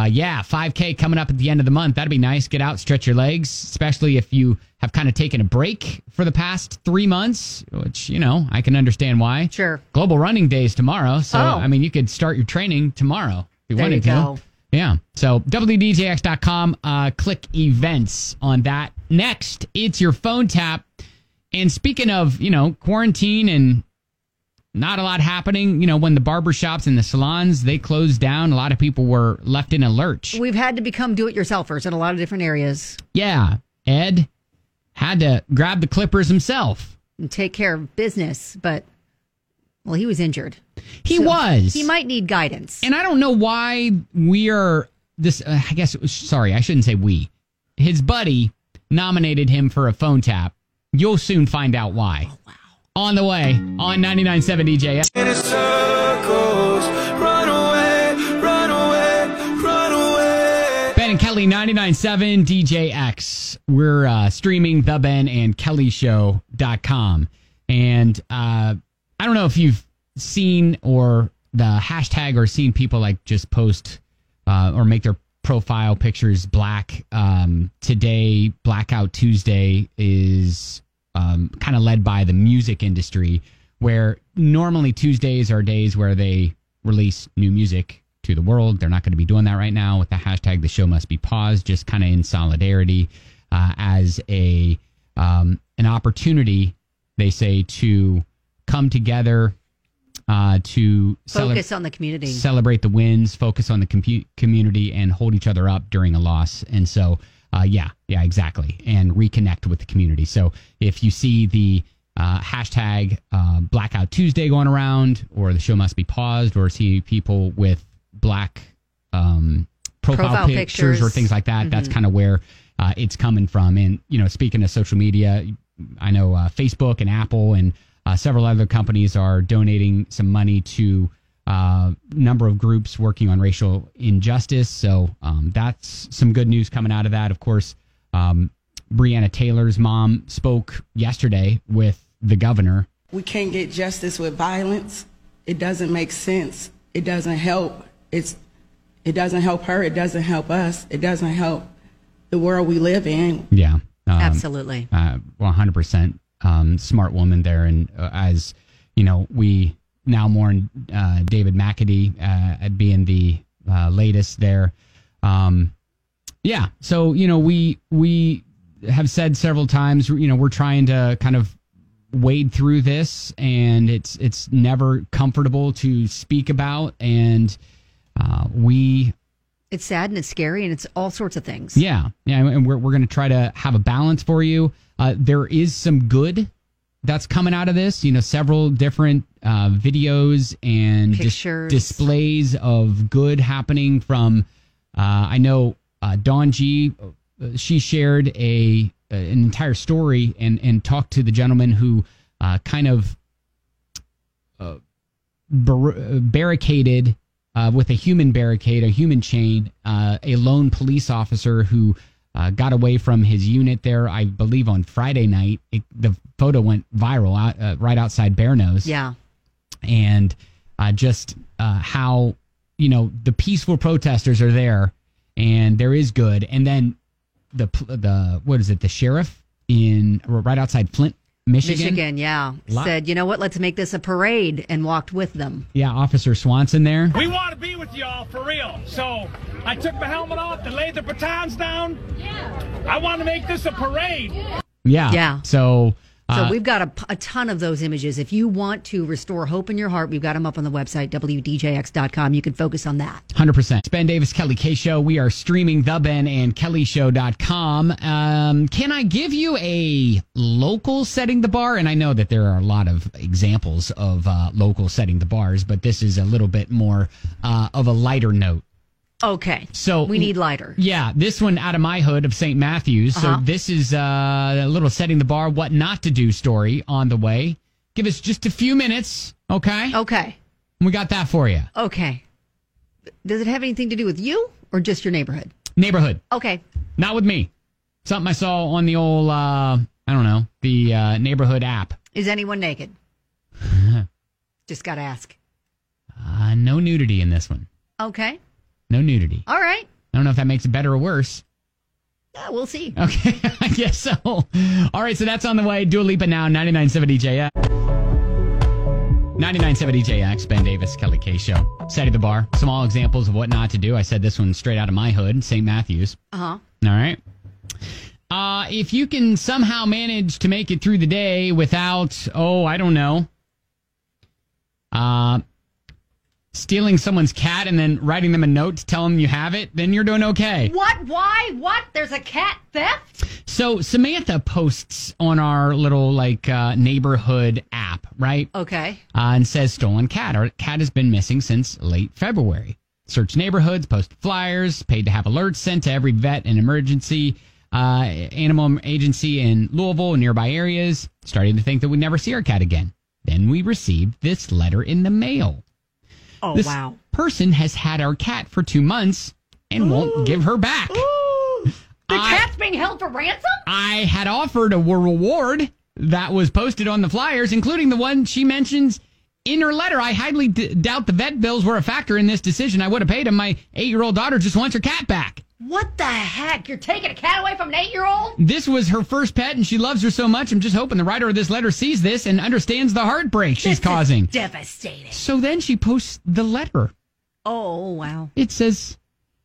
5K coming up at the end of the month. That'd be nice. Get out, stretch your legs, especially if you have kind of taken a break for the past 3 months, which, I can understand why. Sure. Global Running Day is tomorrow. So, you could start your training tomorrow if you wanted to. Go. Yeah. So, WDJX.com, click events on that. Next, it's your phone tap. And speaking of, quarantine and not a lot happening, when the barbershops and the salons, they closed down, a lot of people were left in a lurch. We've had to become do-it-yourselfers in a lot of different areas. Yeah. Ed had to grab the clippers himself. And take care of business, but, he was injured. He was. He might need guidance. And I don't know why we are this, I shouldn't say we. His buddy nominated him for a phone tap. You'll soon find out why. Oh, wow. On the way on 99.7 DJ. In circles, run away, run away, run away. Ben and Kelly, 99.7 DJX. We're streaming the Ben and Kelly Show.com. And I don't know if you've seen or the hashtag or seen people just post or make their profile pictures black. Today, Blackout Tuesday is kind of led by the music industry, where normally Tuesdays are days where they release new music to the world. They're not going to be doing that right now with the hashtag The Show Must Be Paused, just kind of in solidarity as an opportunity, they say, to come together to focus on the community, celebrate the wins, focus on the community, and hold each other up during a loss. And so, exactly, and reconnect with the community. So if you see the hashtag Blackout Tuesday going around, or The Show Must Be Paused, or see people with black profile pictures or things like that, that's kind of where it's coming from. And, speaking of social media, I know Facebook and Apple and several other companies are donating some money to a number of groups working on racial injustice. So that's some good news coming out of that. Of course, Breonna Taylor's mom spoke yesterday with the governor. We can't get justice with violence. It doesn't make sense. It doesn't help. It doesn't help her. It doesn't help us. It doesn't help the world we live in. Yeah. Absolutely. 100%. Smart woman there. And as you know, we now mourn David McAtee being the latest there. Yeah. So, we have said several times, we're trying to kind of wade through this, and it's never comfortable to speak about. And it's sad and it's scary and it's all sorts of things. Yeah. And we're going to try to have a balance for you. There is some good that's coming out of this, several different videos and pictures, displays of good happening from, I know Dawn G, she shared an entire story and talked to the gentleman who kind of barricaded with a human barricade, a human chain, a lone police officer who got away from his unit there, I believe, on Friday night. The photo went viral right outside Bear Nose. Yeah. And just how, the peaceful protesters are there, and there is good. And then the sheriff right outside Flint, Michigan, yeah, said, you know what, let's make this a parade, and walked with them. Yeah, Officer Swanson there. We want to be with y'all for real. So I took my helmet off and laid the batons down. Yeah. I want to make this a parade. Yeah. Yeah. So we've got a ton of those images. If you want to restore hope in your heart, we've got them up on the website, WDJX.com. You can focus on that. 100%. It's Ben Davis, Kelly K Show. We are streaming the Ben and KellyShow.com. Can I give you a local setting the bar? And I know that there are a lot of examples of local setting the bars, but this is a little bit more of a lighter note. Okay. So we need lighter. Yeah. This one out of my hood of St. Matthews. So this is a little setting the bar, what not to do story on the way. Give us just a few minutes. Okay. Okay. We got that for you. Okay. Does it have anything to do with you or just your neighborhood? Neighborhood. Okay. Not with me. Something I saw on the old, the neighborhood app. Is anyone naked? Just got to ask. No nudity in this one. Okay. No nudity. All right. I don't know if that makes it better or worse. Yeah, we'll see. Okay, I guess so. All right, so that's on the way. Dua Lipa now, 99.7 DJX. 99.7 DJX, Ben Davis, Kelly K Show. Setting the bar. Small examples of what not to do. I said this one straight out of my hood, St. Matthews. Uh-huh. All right. If you can somehow manage to make it through the day without, stealing someone's cat and then writing them a note to tell them you have it, then you're doing okay. What? Why? What? There's a cat theft? So Samantha posts on our little neighborhood app, right? Okay. And says stolen cat. Our cat has been missing since late February. Searched neighborhoods, posted flyers, paid to have alerts sent to every vet and emergency animal agency in Louisville and nearby areas. Starting to think that we'd never see our cat again. Then we received this letter in the mail. Oh, this wow. person has had our cat for 2 months and won't give her back. The cat's being held for ransom? I had offered a reward that was posted on the flyers, including the one she mentions in her letter. I highly doubt the vet bills were a factor in this decision. I would have paid him. My 8-year-old daughter just wants her cat back. What the heck? You're taking a cat away from an 8-year-old? This was her first pet, and she loves her so much. I'm just hoping the writer of this letter sees this and understands the heartbreak she's causing. Devastating. So then she posts the letter. Oh, wow. It says,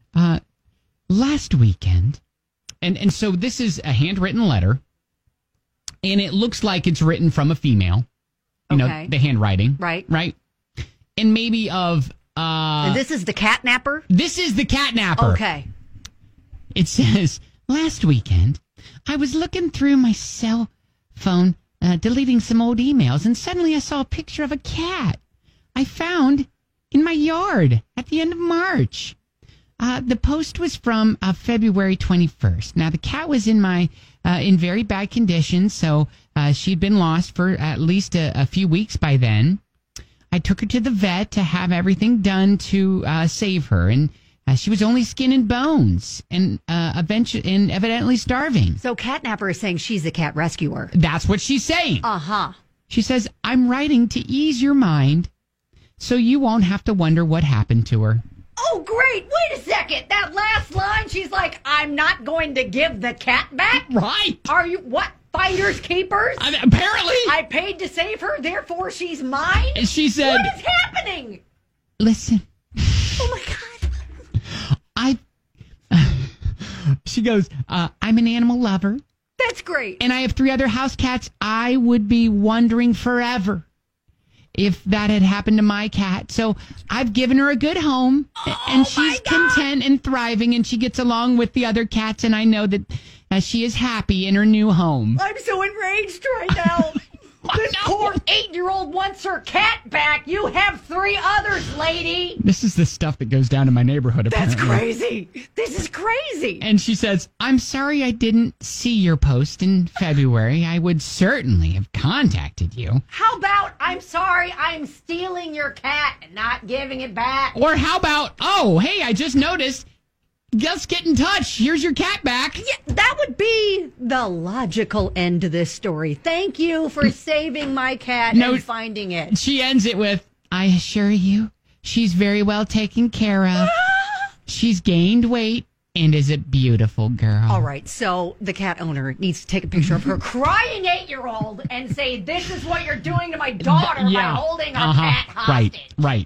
last weekend. And so this is a handwritten letter, and it looks like it's written from a female. You know, the handwriting. Right. Right. And maybe of... and this is the catnapper? This is the catnapper. Okay. It says, last weekend, I was looking through my cell phone, deleting some old emails, and suddenly I saw a picture of a cat I found in my yard at the end of March. The post was from February 21st. Now, the cat was in very bad condition, so she'd been lost for at least a few weeks by then. I took her to the vet to have everything done to save her, and she was only skin and bones and evidently starving. So Catnapper is saying she's the cat rescuer. That's what she's saying. Uh-huh. She says, I'm writing to ease your mind so you won't have to wonder what happened to her. Oh, great. Wait a second. That last line, she's like, I'm not going to give the cat back? Right. Are you, what, finders keepers? Apparently. I paid to save her, therefore she's mine? And she said... What is happening? Listen. Oh, my God. She goes, I'm an animal lover. That's great. And I have 3 other house cats. I would be wondering forever if that had happened to my cat. So I've given her a good home, and she's content and thriving, and she gets along with the other cats, and I know that she is happy in her new home. I'm so enraged right now. This poor 8-year-old wants her cat back. You have 3 others, lady. This is the stuff that goes down in my neighborhood, apparently. That's crazy. This is crazy. And she says, I'm sorry I didn't see your post in February. I would certainly have contacted you. How about, I'm sorry, I'm stealing your cat and not giving it back? Or how about, oh, hey, I just noticed. Just get in touch. Here's your cat back. Yeah, that would be the logical end to this story. Thank you for saving my cat and finding it. She ends it with, I assure you, she's very well taken care of. She's gained weight and is a beautiful girl. All right, so the cat owner needs to take a picture of her crying 8-year-old and say, this is what you're doing to my daughter by holding our cat hostage. Right.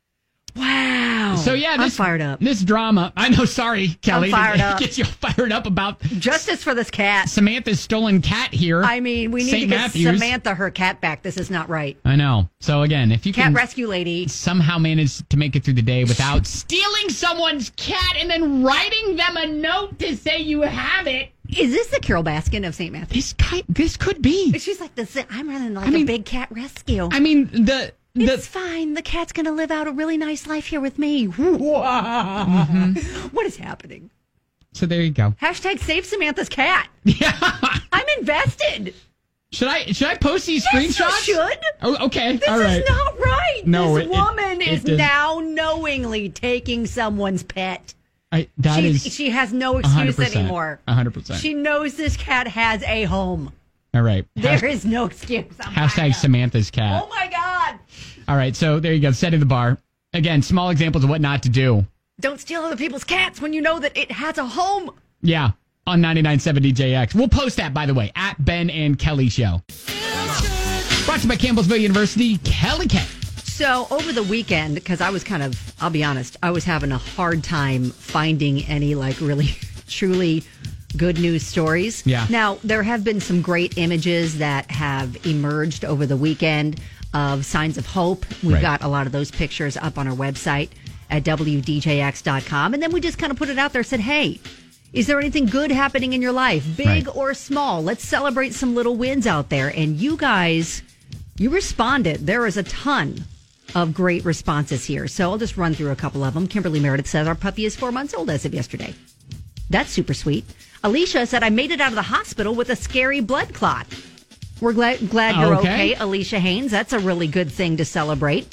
Wow. So, yeah, I'm fired up. This drama. I know, sorry, Kelly. I'm fired up. Get you fired up about justice for this cat. Samantha's stolen cat here. I mean, we need to get Samantha her cat back. This is not right. I know. So, again, if you cat can rescue lady somehow manage to make it through the day without stealing someone's cat and then writing them a note to say you have it. Is this the Carol Baskin of St. Matthews? This could be. She's like, I'm running like a big cat rescue. I mean, it's fine. The cat's going to live out a really nice life here with me. Mm-hmm. What is happening? So there you go. Hashtag save Samantha's cat. Yeah. I'm invested. Should I post these screenshots? You should. Oh, okay. This all right. is not right. No, this woman is now knowingly taking someone's pet. She has no excuse 100%, anymore. 100%. She knows this cat has a home. All right. There is no excuse. Hashtag Samantha's cat. Oh, my God. All right. So there you go. Setting the bar. Again, small examples of what not to do. Don't steal other people's cats when you know that it has a home. Yeah. On 99.7 DJX. We'll post that, by the way, at Ben and Kelly Show. Brought to you by Campbellsville University, Kelly K. So over the weekend, because I was I'll be honest, I was having a hard time finding any really truly good news stories. Yeah. Now, there have been some great images that have emerged over the weekend of signs of hope. We've got a lot of those pictures up on our website at WDJX.com. And then we just kind of put it out there and said, hey, is there anything good happening in your life, big or small? Let's celebrate some little wins out there. And you guys, you responded. There is a ton of great responses here. So I'll just run through a couple of them. Kimberly Meredith says, our puppy is 4 months old as of yesterday. That's super sweet. Alicia said, I made it out of the hospital with a scary blood clot. We're glad you're okay, Alicia Haynes. That's a really good thing to celebrate.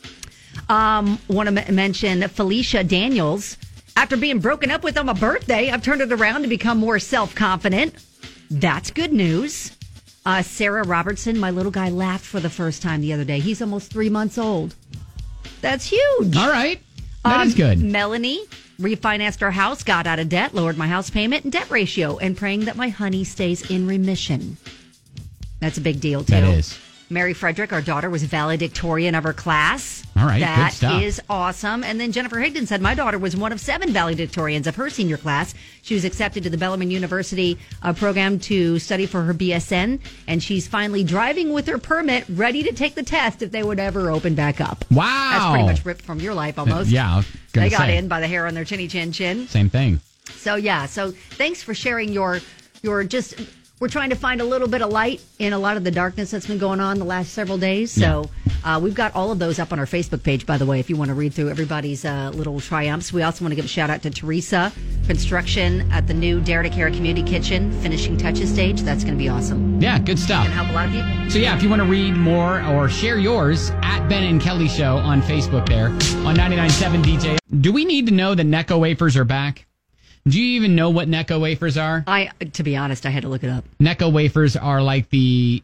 Want to mention Felicia Daniels. After being broken up with on my birthday, I've turned it around to become more self-confident. That's good news. Sarah Robertson, my little guy, laughed for the first time the other day. He's almost 3 months old. That's huge. All right. That is good. Melanie refinanced our house, got out of debt, lowered my house payment and debt ratio, and praying that my honey stays in remission. That's a big deal, too. That is. Mary Frederick, our daughter, was valedictorian of her class. All right, that good stuff. is awesome. And then Jennifer Higdon said, my daughter was one of 7 valedictorians of her senior class. She was accepted to the Bellarmine University program to study for her BSN, and she's finally driving with her permit, ready to take the test if they would ever open back up. Wow. That's pretty much ripped from your life almost. Yeah. They got in by the hair on their chinny chin chin. Same thing. So, yeah. So thanks for sharing your just... We're trying to find a little bit of light in a lot of the darkness that's been going on the last several days. So we've got all of those up on our Facebook page, by the way, if you want to read through everybody's little triumphs. We also want to give a shout out to Teresa, construction at the new Dare to Care Community Kitchen, finishing touches stage. That's going to be awesome. Yeah, good stuff. Going to help a lot of people. So, yeah, if you want to read more or share yours, at Ben and Kelly Show on Facebook there on 99.7 DJ. Do we need to know that Necco wafers are back? Do you even know what Necco wafers are? To be honest, I had to look it up. Necco wafers are like the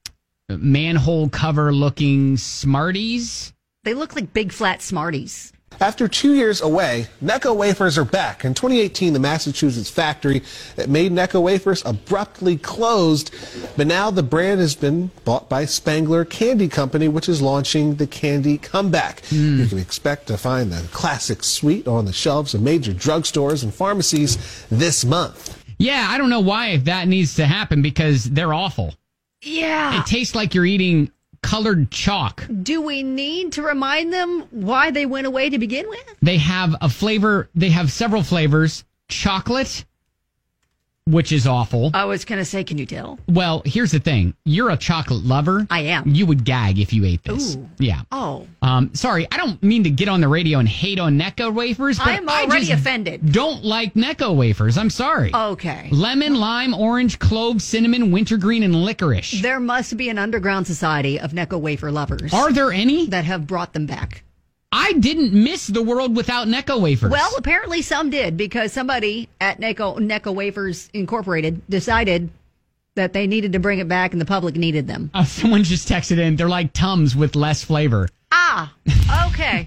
manhole cover looking Smarties. They look like big flat Smarties. After 2 years away, Necco wafers are back. In 2018, the Massachusetts factory that made Necco wafers abruptly closed, but now the brand has been bought by Spangler Candy Company, which is launching the candy comeback. You can expect to find the classic sweet on the shelves of major drugstores and pharmacies this month. Yeah, I don't know why that needs to happen because they're awful. Yeah. It tastes like you're eating colored chalk. Do we need to remind them why they went away to begin with? They have a flavor. They have several flavors. Chocolate, which is awful. I was going to say, can you tell? Well, here's the thing. You're a chocolate lover. I am. You would gag if you ate this. Ooh. Yeah. Oh. Sorry, I don't mean to get on the radio and hate on Necco wafers, but I'm already offended. Don't like Necco wafers. I'm sorry. Okay. Lemon, lime, orange, clove, cinnamon, wintergreen, and licorice. There must be an underground society of Necco wafer lovers. Are there any? That have brought them back. I didn't miss the world without Necco wafers. Well, apparently some did, because somebody at Necco Wafers Incorporated decided that they needed to bring it back and the public needed them. Someone just texted in. They're like Tums with less flavor. Ah, okay.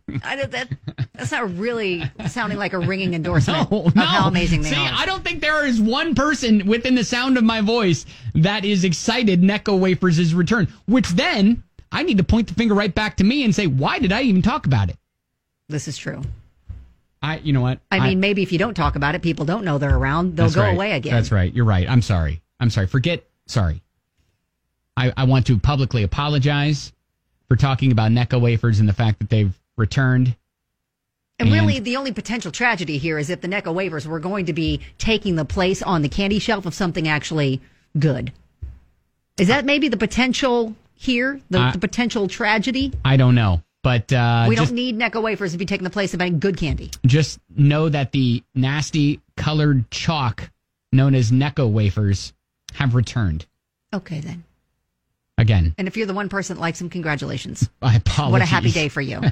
That's not really sounding like a ringing endorsement of how amazing they are. I don't think there is one person within the sound of my voice that is excited Necco wafers is returned, which then I need to point the finger right back to me and say, why did I even talk about it? This is true. You know what? I mean, maybe if you don't talk about it, people don't know they're around. They'll go away again. That's right. You're right. I'm sorry. Sorry. I want to publicly apologize for talking about Necco wafers and the fact that they've returned. And really, the only potential tragedy here is if the Necco wafers were going to be taking the place on the candy shelf of something actually good. Is that maybe the potential here? The potential tragedy? I don't know. But we don't need Necco wafers to be taking the place of any good candy. Just know that the nasty colored chalk known as Necco wafers have returned. Okay, then. Again. And if you're the one person that likes them, congratulations. I apologize. What a happy day for you.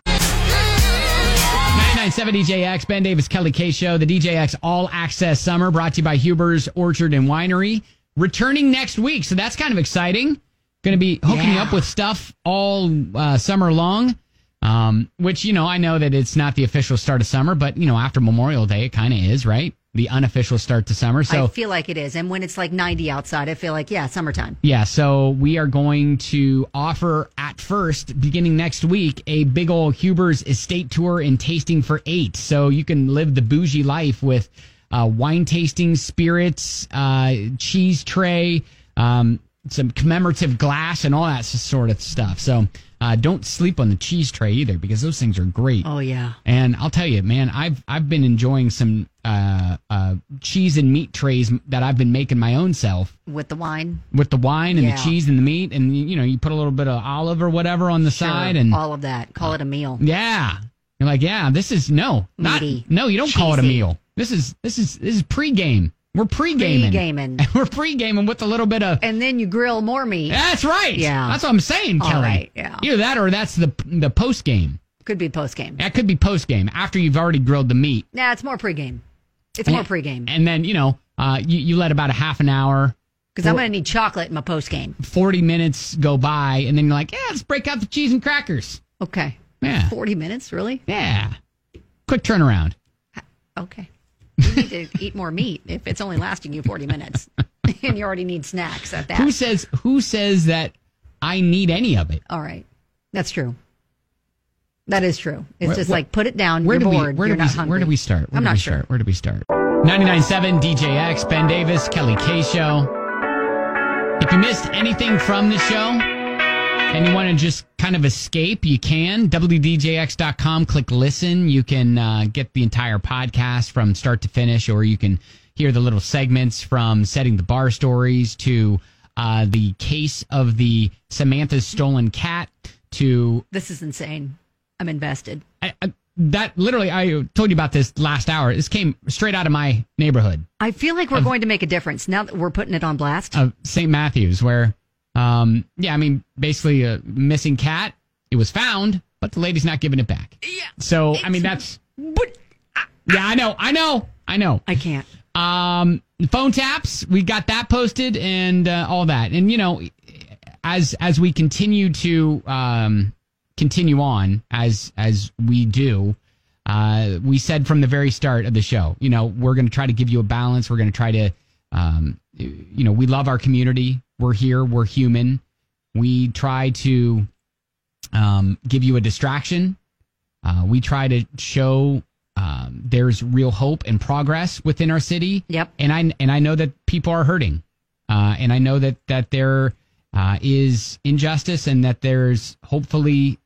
99.7 DJX, Ben Davis, Kelly K Show, the DJX All Access Summer, brought to you by Huber's Orchard and Winery. Returning next week, so that's kind of exciting. Going to be hooking you up with stuff all summer long, which, I know that it's not the official start of summer, but, after Memorial Day, it kind of is, right? The unofficial start to summer. So I feel like it is. And when it's like 90 outside, I feel like, summertime. Yeah, so we are going to offer at first, beginning next week, a big old Huber's estate tour and tasting for 8. So you can live the bougie life with wine tasting, spirits, cheese tray, some commemorative glass and all that sort of stuff. So don't sleep on the cheese tray either, because those things are great. Oh, yeah. And I'll tell you, man, I've been enjoying some cheese and meat trays that I've been making my own self. With the wine? With the wine and the cheese and the meat. And, you put a little bit of olive or whatever on the side. And all of that. Call it a meal. Yeah. You're like, this is, meaty. No, you don't cheesy. call it a meal. This is pregame. We're pre-gaming. We're pre-gaming with a little bit of... And then you grill more meat. That's right. Yeah. That's what I'm saying, Kelly. All right, yeah. Either that or that's the post-game. Could be post-game. That could be post-game, after you've already grilled the meat. Nah, it's more pre-game. It's more pre-game. And then, you let about a half an hour... Because I'm going to need chocolate in my post-game. 40 minutes go by, and then you're like, let's break out the cheese and crackers. Okay. Yeah. 40 minutes, really? Yeah. Quick turnaround. Okay. You need to eat more meat if it's only lasting you 40 minutes. And you already need snacks at that. Who says that I need any of it? All right. That's true. That is true. It's just like, put it down, you're bored, you're not hungry. Where do we start? I'm not sure. Where do we start? 99.7 DJX, Ben Davis, Kelly K Show. If you missed anything from the show and you want to just kind of escape, you can. WDJX.com, click listen. You can get the entire podcast from start to finish, or you can hear the little segments from Setting the Bar Stories to the case of the Samantha's stolen cat to... This is insane. I'm invested. That literally, I told you about this last hour. This came straight out of my neighborhood. I feel like we're going to make a difference now that we're putting it on blast. St. Matthews, where, basically a missing cat. It was found, but the lady's not giving it back. Yeah. So, that's... But, yeah, I know. I can't. Phone taps, we got that posted and all that. And, as we continue to continue on as we do, we said from the very start of the show, we're going to try to give you a balance. We're going to try to, we love our community. We're here. We're human. We try to give you a distraction. We try to show there's real hope and progress within our city. Yep. And I know that people are hurting. And I know that there is injustice and that there's hopefully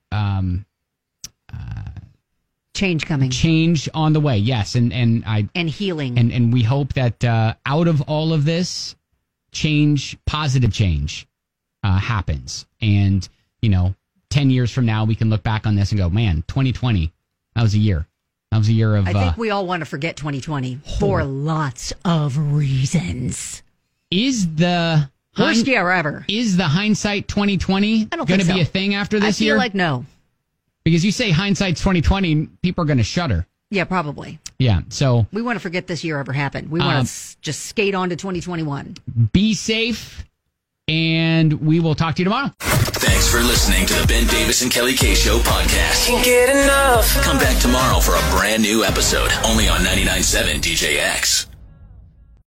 change coming. Change on the way, yes. And healing. And we hope that out of all of this, positive change happens. And, 10 years from now, we can look back on this and go, man, 2020, that was a year. That was a year of... I think we all want to forget 2020 for lots of reasons. Is the... Worst year ever. Is the hindsight 2020 going to be a thing after this year? I feel like no. Because you say hindsight's 2020, people are going to shudder. Yeah, probably. Yeah, so... We want to forget this year ever happened. We want to just skate on to 2021. Be safe, and we will talk to you tomorrow. Thanks for listening to the Ben Davis and Kelly K Show podcast. Can't get enough. Come back tomorrow for a brand new episode, only on 99.7 DJX.